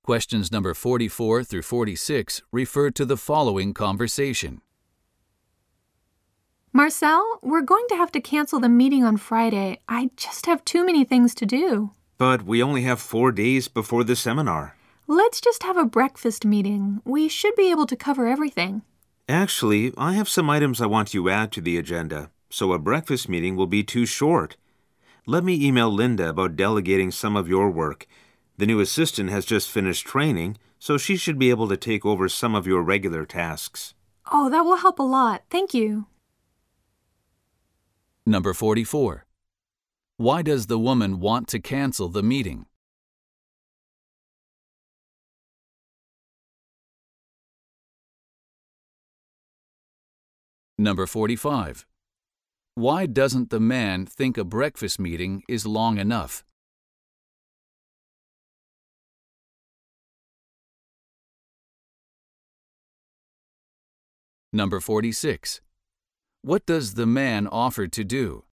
Questions number 44 through 46 refer to the following conversation. Marcel, we're going to have to cancel the meeting on Friday. I just have too many things to do. But we only have 4 days before the seminar. Let's just have a breakfast meeting. We should be able to cover everything. Actually, I have some items I want you to add to the agenda, so a breakfast meeting will be too short. Let me email Linda about delegating some of your work. The new assistant has just finished training, so she should be able to take over some of your regular tasks. Oh, that will help a lot. Thank you. Number 44. Why does the woman want to cancel the meeting? Number 45. Why doesn't the man think a breakfast meeting is long enough? Number 46. What does the man offer to do?